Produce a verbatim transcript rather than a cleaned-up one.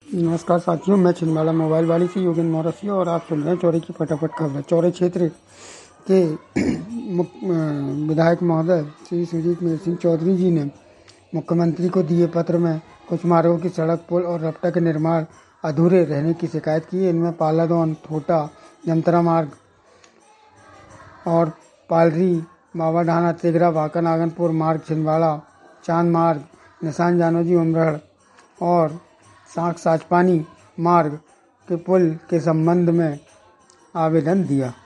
नमस्कार साथियों, मैं छिंदवाड़ा मोबाइल वाली से योगेंद्र मौर्य और आप सुन रहे हैं चौरे की फटाफट खबर। चौरे क्षेत्र के विधायक महोदय श्री सुजीत मेहर सिंह चौधरी जी ने मुख्यमंत्री को दिए पत्र में कुछ मार्गों की सड़क, पुल और रपटा के निर्माण अधूरे रहने की शिकायत की है। इनमें पालादौन, ठोटा, जमतरा मार्ग और पालरी, बाबाढाना, तिगरा, भाका, नागनपुर मार्ग, छिंदवाड़ा चांद मार्ग, निशान जानोजी, उमरहड़ और साँक साचपानी मार्ग के पुल के संबंध में आवेदन दिया।